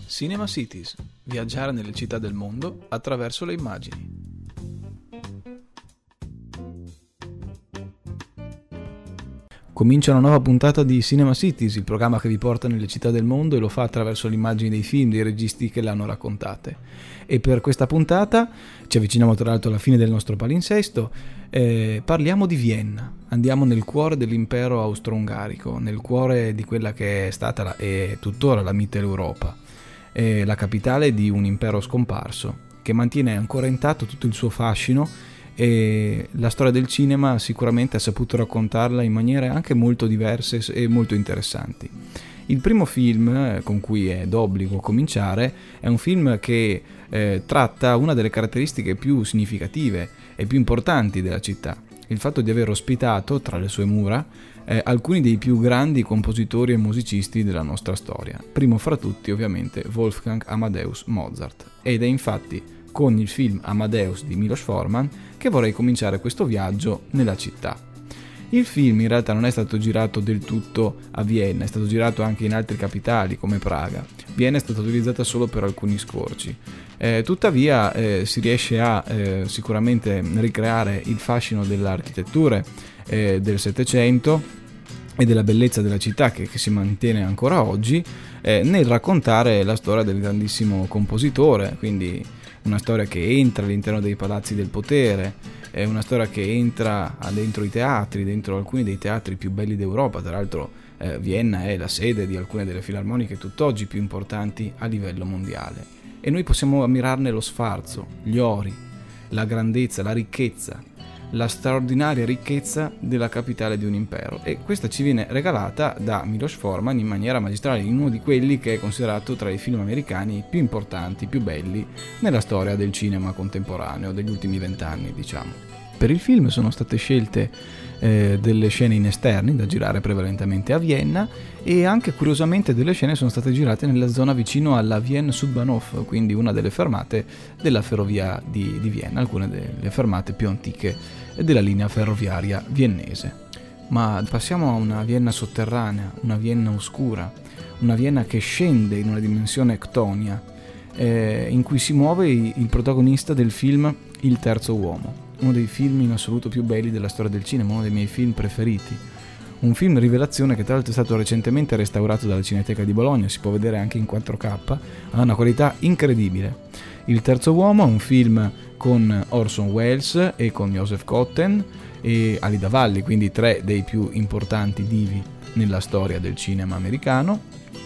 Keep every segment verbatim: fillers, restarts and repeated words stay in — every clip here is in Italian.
Cinema Cities, viaggiare nelle città del mondo attraverso le immagini. Comincia una nuova puntata di Cinema Cities, il programma che vi porta nelle città del mondo e lo fa attraverso le immagini dei film, dei registi che le hanno raccontate. E per questa puntata, ci avviciniamo tra l'altro alla fine del nostro palinsesto, eh, parliamo di Vienna. Andiamo nel cuore dell'impero austro-ungarico, nel cuore di quella che è stata la, e tuttora la Mitteleuropa, eh, la capitale di un impero scomparso, che mantiene ancora intatto tutto il suo fascino. E la storia del cinema sicuramente ha saputo raccontarla in maniere anche molto diverse e molto interessanti. Il primo film con cui è d'obbligo cominciare è un film che eh, tratta una delle caratteristiche più significative e più importanti della città, il fatto di aver ospitato tra le sue mura eh, alcuni dei più grandi compositori e musicisti della nostra storia, primo fra tutti ovviamente Wolfgang Amadeus Mozart, ed è infatti con il film Amadeus di Milos Forman che vorrei cominciare questo viaggio nella città. Il film in realtà non è stato girato del tutto a Vienna, è stato girato anche in altre capitali come Praga. Vienna è stata utilizzata solo per alcuni scorci. Eh, tuttavia eh, si riesce a eh, sicuramente ricreare il fascino delle architetture eh, del Settecento e della bellezza della città che, che si mantiene ancora oggi eh, nel raccontare la storia del grandissimo compositore, quindi una storia che entra all'interno dei palazzi del potere, è una storia che entra dentro i teatri, dentro alcuni dei teatri più belli d'Europa. Tra l'altro eh, Vienna è la sede di alcune delle filarmoniche tutt'oggi più importanti a livello mondiale. E noi possiamo ammirarne lo sfarzo, gli ori, la grandezza, la ricchezza, la straordinaria ricchezza della capitale di un impero, e questa ci viene regalata da Milos Forman in maniera magistrale, in uno di quelli che è considerato tra i film americani più importanti, più belli nella storia del cinema contemporaneo degli ultimi vent'anni, diciamo. Per il film sono state scelte eh, delle scene in esterni da girare prevalentemente a Vienna, e anche curiosamente delle scene sono state girate nella zona vicino alla Wien Südbahnhof, quindi una delle fermate della ferrovia di, di Vienna, alcune delle fermate più antiche della linea ferroviaria viennese. Ma passiamo a una Vienna sotterranea, una Vienna oscura, una Vienna che scende in una dimensione ctonia, eh, in cui si muove il protagonista del film Il terzo uomo, uno dei film in assoluto più belli della storia del cinema, uno dei miei film preferiti. Un film rivelazione che tra l'altro è stato recentemente restaurato dalla Cineteca di Bologna, si può vedere anche in quattro K, ha una qualità incredibile. Il terzo uomo è un film con Orson Welles e con Joseph Cotten e Alida Valli, quindi tre dei più importanti divi nella storia del cinema americano,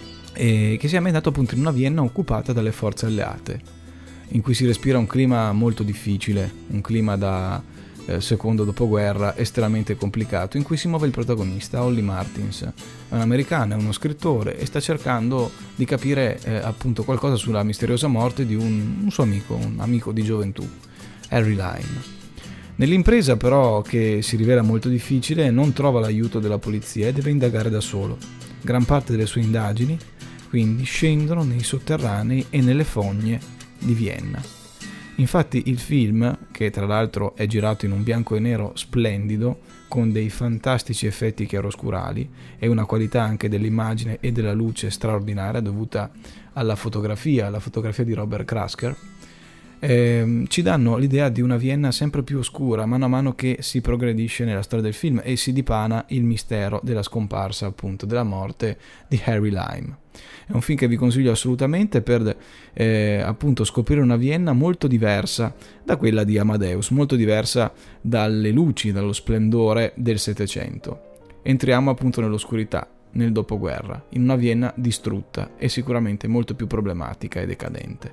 e che si è ambientato appunto in una Vienna occupata dalle forze alleate, in cui si respira un clima molto difficile, un clima da eh, secondo dopoguerra estremamente complicato, in cui si muove il protagonista, Holly Martins, è un americano, è uno scrittore e sta cercando di capire eh, appunto qualcosa sulla misteriosa morte di un, un suo amico, un amico di gioventù, Harry Lime. Nell'impresa però, che si rivela molto difficile, non trova l'aiuto della polizia e deve indagare da solo. Gran parte delle sue indagini quindi scendono nei sotterranei e nelle fogne di Vienna. Infatti il film, che tra l'altro è girato in un bianco e nero splendido, con dei fantastici effetti chiaroscurali e una qualità anche dell'immagine e della luce straordinaria dovuta alla fotografia, alla fotografia di Robert Krasker, eh, ci danno l'idea di una Vienna sempre più oscura mano a mano che si progredisce nella storia del film e si dipana il mistero della scomparsa, appunto, della morte di Harry Lime. È un film che vi consiglio assolutamente per eh, appunto scoprire una Vienna molto diversa da quella di Amadeus, molto diversa dalle luci, dallo splendore del Settecento. Entriamo appunto nell'oscurità, nel dopoguerra, in una Vienna distrutta e sicuramente molto più problematica e decadente.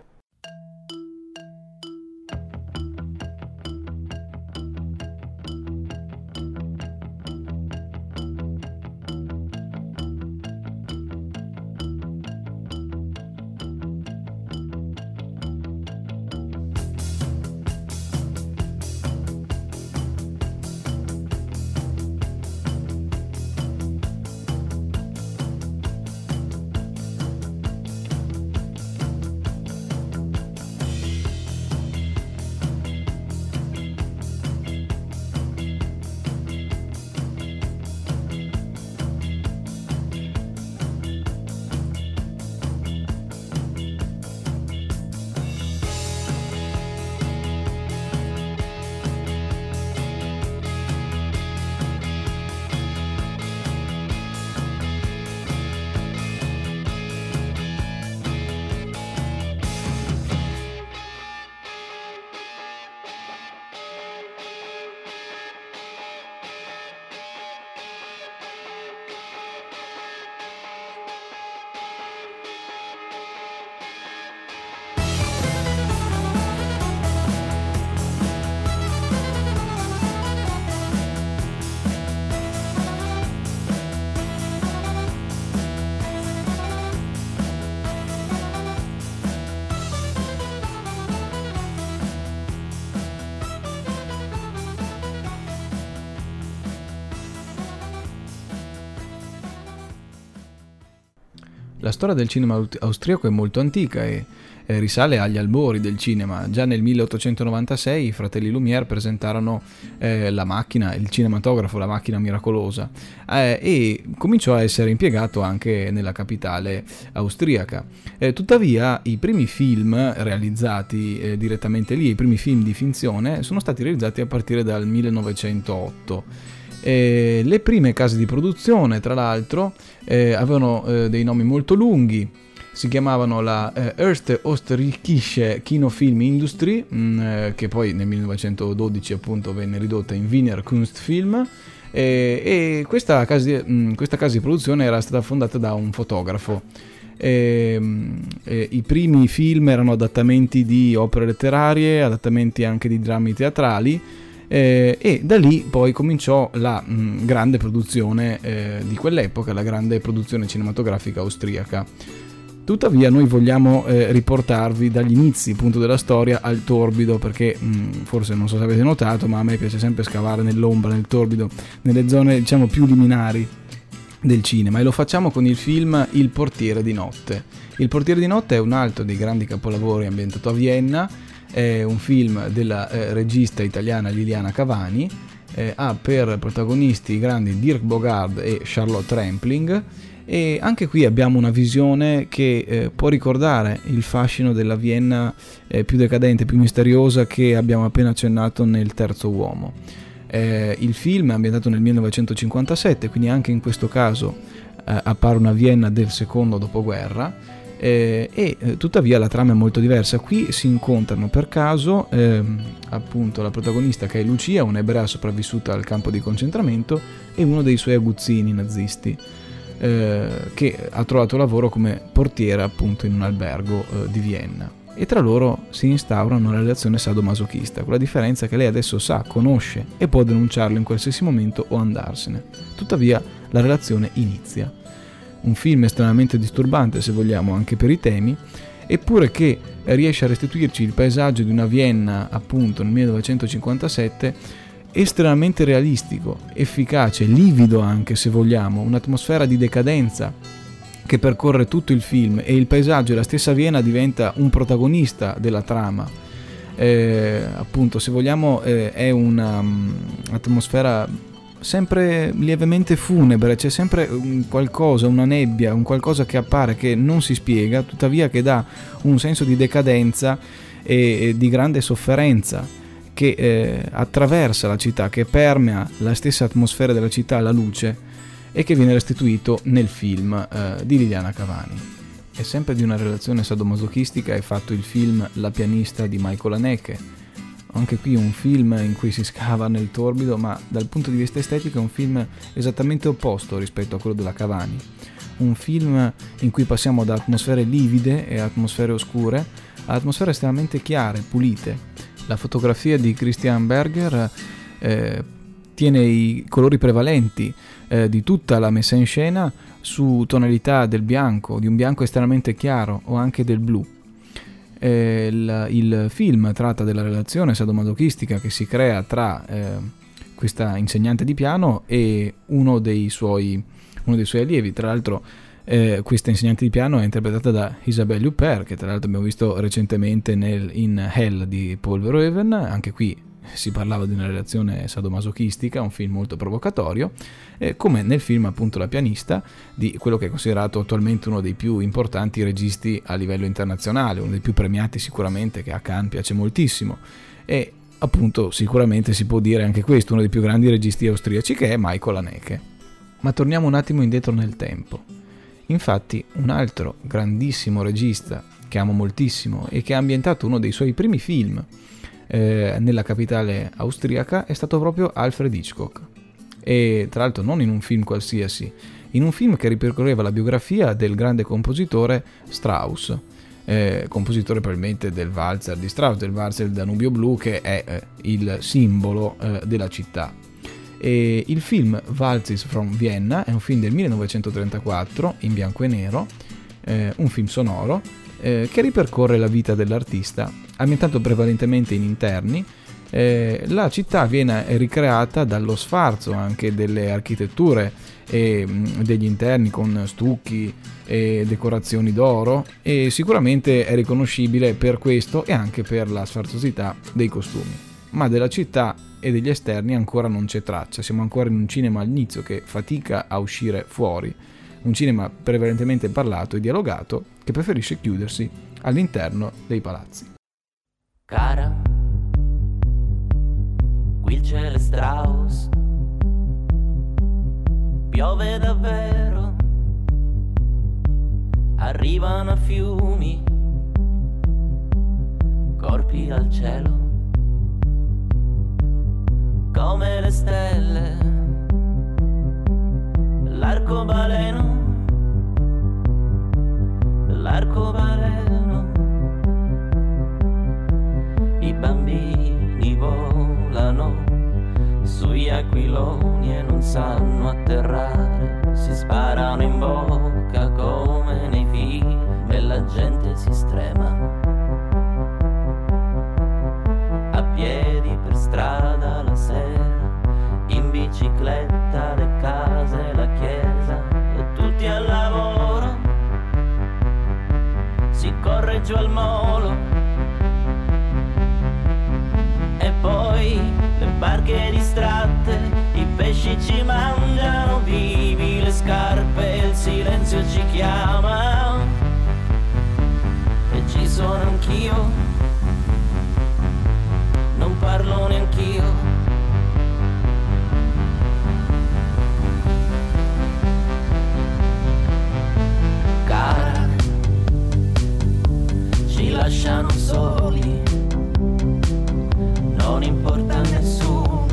La storia del cinema austriaco è molto antica e eh, risale agli albori del cinema. Già nel milleottocentonovantasei i fratelli Lumière presentarono eh, la macchina, il cinematografo, la macchina miracolosa, eh, e cominciò a essere impiegato anche nella capitale austriaca. Eh, tuttavia i primi film realizzati eh, direttamente lì, i primi film di finzione, sono stati realizzati a partire dal millenovecentootto. Eh, le prime case di produzione, tra l'altro, eh, avevano eh, dei nomi molto lunghi. Si chiamavano la eh, Erste Österreichische Kinofilm Industrie, mh, eh, che poi nel millenovecentododici appunto venne ridotta in Wiener Kunstfilm, eh, e questa casa, di, mh, questa casa di produzione era stata fondata da un fotografo. Eh, eh, I primi film erano adattamenti di opere letterarie, adattamenti anche di drammi teatrali, Eh, e da lì poi cominciò la mh, grande produzione eh, di quell'epoca, la grande produzione cinematografica austriaca. Tuttavia noi vogliamo eh, riportarvi dagli inizi appunto della storia al torbido, perché mh, forse non so se avete notato, ma a me piace sempre scavare nell'ombra, nel torbido, nelle zone diciamo più liminari del cinema, e lo facciamo con il film Il portiere di notte. Il portiere di notte è un altro dei grandi capolavori ambientato a Vienna. È un film della eh, regista italiana Liliana Cavani, eh, ha per protagonisti i grandi Dirk Bogarde e Charlotte Rampling, e anche qui abbiamo una visione che eh, può ricordare il fascino della Vienna eh, più decadente, più misteriosa, che abbiamo appena accennato nel Terzo Uomo. Eh, il film è ambientato nel millenovecentocinquantasette, quindi anche in questo caso eh, appare una Vienna del secondo dopoguerra. Eh, e eh, tuttavia la trama è molto diversa. Qui si incontrano per caso ehm, appunto la protagonista, che è Lucia, un'ebrea sopravvissuta al campo di concentramento, e uno dei suoi aguzzini nazisti eh, che ha trovato lavoro come portiere appunto in un albergo eh, di Vienna, e tra loro si instaura una relazione sadomasochista, con la differenza che lei adesso sa, conosce e può denunciarlo in qualsiasi momento o andarsene. Tuttavia la relazione inizia. Un film estremamente disturbante, se vogliamo, anche per i temi, eppure che riesce a restituirci il paesaggio di una Vienna appunto nel millenovecentocinquantasette estremamente realistico, efficace, livido anche, se vogliamo, un'atmosfera di decadenza che percorre tutto il film, e il paesaggio e la stessa Vienna diventa un protagonista della trama. Eh, appunto, se vogliamo, eh, è un'atmosfera um, sempre lievemente funebre, c'è sempre un qualcosa, una nebbia, un qualcosa che appare, che non si spiega, tuttavia che dà un senso di decadenza e, e di grande sofferenza che eh, attraversa la città, che permea la stessa atmosfera della città, la luce, e che viene restituito nel film eh, di Liliana Cavani. E sempre di una relazione sadomasochistica è fatto il film La pianista di Michael Haneke. Anche qui un film in cui si scava nel torbido, ma dal punto di vista estetico è un film esattamente opposto rispetto a quello della Cavani. Un film in cui passiamo da atmosfere livide e atmosfere oscure a atmosfere estremamente chiare, pulite. La fotografia di Christian Berger eh, tiene i colori prevalenti eh, di tutta la messa in scena su tonalità del bianco, di un bianco estremamente chiaro, o anche del blu. Il, il film tratta della relazione sadomasochistica che si crea tra eh, questa insegnante di piano e uno dei suoi, uno dei suoi allievi. Tra l'altro eh, questa insegnante di piano è interpretata da Isabelle Huppert, che tra l'altro abbiamo visto recentemente nel, in Hell di Paul Verhoeven. Anche qui si parlava di una relazione sadomasochistica, un film molto provocatorio, eh, come nel film appunto La pianista, di quello che è considerato attualmente uno dei più importanti registi a livello internazionale, uno dei più premiati sicuramente, che a Cannes piace moltissimo, e appunto sicuramente si può dire anche questo, uno dei più grandi registi austriaci, che è Michael Haneke. Ma torniamo un attimo indietro nel tempo. Infatti un altro grandissimo regista che amo moltissimo e che ha ambientato uno dei suoi primi film Eh, nella capitale austriaca è stato proprio Alfred Hitchcock, e tra l'altro non in un film qualsiasi, in un film che ripercorreva la biografia del grande compositore Strauss, eh, compositore probabilmente del valzer di Strauss, del valzer del Danubio Blu, che è eh, il simbolo eh, della città. E il film Waltzes from Vienna è un film del millenovecentotrentaquattro in bianco e nero, eh, un film sonoro eh, che ripercorre la vita dell'artista, ambientato prevalentemente in interni, Eh, la città viene ricreata dallo sfarzo anche delle architetture e mh, degli interni con stucchi e decorazioni d'oro, e sicuramente è riconoscibile per questo e anche per la sfarzosità dei costumi. Ma della città e degli esterni ancora non c'è traccia, siamo ancora in un cinema all'inizio che fatica a uscire fuori, un cinema prevalentemente parlato e dialogato che preferisce chiudersi all'interno dei palazzi. Cara, qui il cielo è Strauss, piove davvero, arrivano a fiumi, corpi dal cielo, come le stelle, l'arcobaleno, l'arcobaleno, i bambini volano sugli aquiloni e non sanno atterrare, si sparano in bocca come nei film e la gente si strema. A piedi per strada la sera, in bicicletta le case, la chiesa e tutti al lavoro, si corre giù al molo e poi le barche distratte, i pesci ci mangiano vivi, le scarpe e il silenzio ci chiama e ci sono anch'io, non parlo neanch'io. Cara, ci lasciano soli, non importa a nessuno,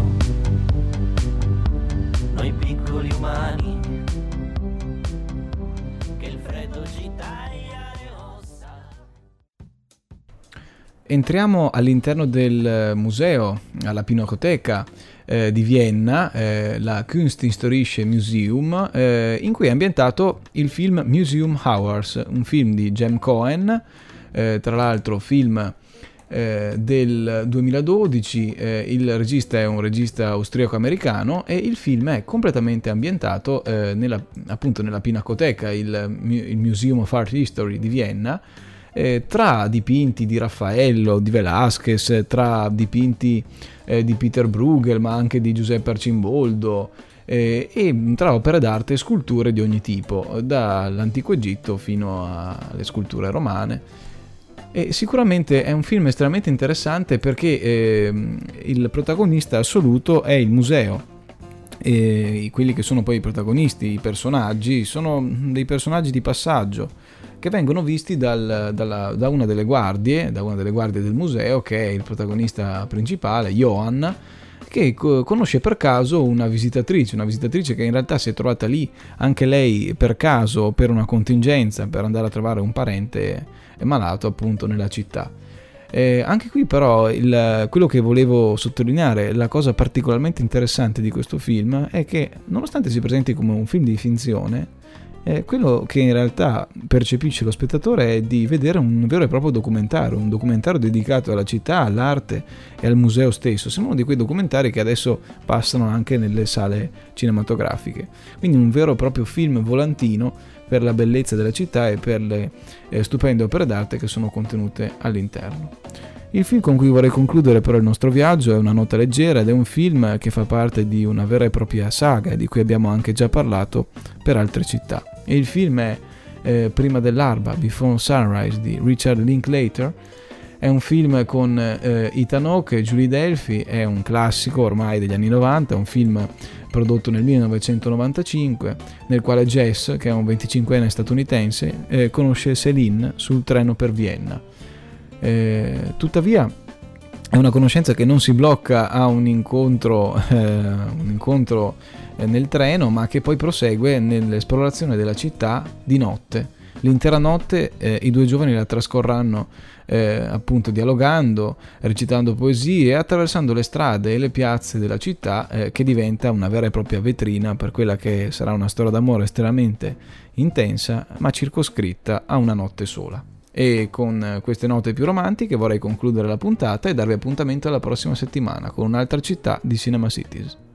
noi piccoli umani, che il freddo ci taglia le ossa. Entriamo all'interno del museo, alla Pinacoteca eh, di Vienna, eh, la Kunsthistorische Museum, eh, in cui è ambientato il film Museum Hours, un film di Jem Cohen, eh, tra l'altro film eh, del duemiladodici, eh, il regista è un regista austriaco-americano e il film è completamente ambientato eh, nella, appunto nella Pinacoteca, il, il Museum of Art History di Vienna, Eh, tra dipinti di Raffaello, di Velázquez, tra dipinti eh, di Peter Bruegel, ma anche di Giuseppe Arcimboldo, eh, e tra opere d'arte e sculture di ogni tipo, dall'antico Egitto fino alle sculture romane. E sicuramente è un film estremamente interessante perché eh, il protagonista assoluto è il museo. E quelli che sono poi i protagonisti, i personaggi, sono dei personaggi di passaggio che vengono visti dal, dalla, da una delle guardie, da una delle guardie del museo, che è il protagonista principale, Johann, che co- conosce per caso una visitatrice, una visitatrice che in realtà si è trovata lì anche lei per caso, per una contingenza, per andare a trovare un parente malato appunto nella città. Eh, anche qui però il, quello che volevo sottolineare, la cosa particolarmente interessante di questo film è che nonostante si presenti come un film di finzione, eh, quello che in realtà percepisce lo spettatore è di vedere un vero e proprio documentario, un documentario dedicato alla città, all'arte e al museo stesso. Sembra uno di quei documentari che adesso passano anche nelle sale cinematografiche, quindi un vero e proprio film volantino per la bellezza della città e per le eh, stupende opere d'arte che sono contenute all'interno. Il film con cui vorrei concludere però il nostro viaggio è una nota leggera ed è un film che fa parte di una vera e propria saga di cui abbiamo anche già parlato per altre città. E il film è eh, Prima dell'alba, Before Sunrise di Richard Linklater. È un film con eh, Ethan Hawke e Julie Delpy, è un classico ormai degli anni novanta, un film prodotto nel millenovecentonovantacinque, nel quale Jess, che è un venticinquenne statunitense, eh, conosce Céline sul treno per Vienna. Eh, tuttavia è una conoscenza che non si blocca a un incontro, eh, un incontro eh, nel treno, ma che poi prosegue nell'esplorazione della città di notte. L'intera notte eh, i due giovani la trascorranno eh, appunto dialogando, recitando poesie, attraversando le strade e le piazze della città, eh, che diventa una vera e propria vetrina per quella che sarà una storia d'amore estremamente intensa, ma circoscritta a una notte sola. E con queste note più romantiche vorrei concludere la puntata e darvi appuntamento alla prossima settimana con un'altra città di Cinema Cities.